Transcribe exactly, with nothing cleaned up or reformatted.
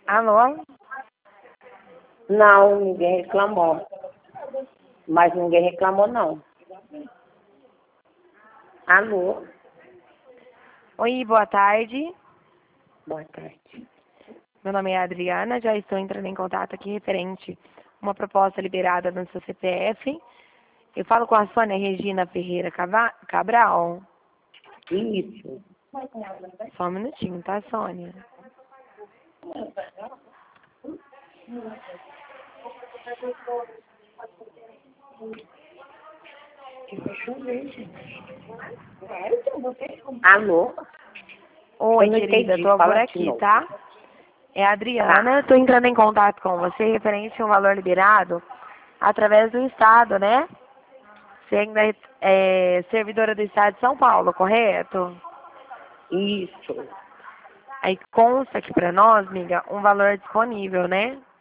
Alô? Não, ninguém reclamou. Mas ninguém reclamou, não. Alô? Oi, boa tarde. Boa tarde. Meu nome é Adriana, já estou entrando em contato aqui referente a uma proposta liberada no seu C P F. Eu falo com a Sônia Regina Ferreira Cava- Cabral. Isso. Só um minutinho, tá, Sônia? Alô? Oi, Eu não querida, entendi. estou por Fala de aqui, novo. tá? É a Tá. Adriana, estou entrando em contato com você referente a um valor liberado através do Estado, né? Você ainda é, é servidora do Estado de São Paulo, correto? Isso. Aí consta aqui para nós, amiga, um valor disponível, né?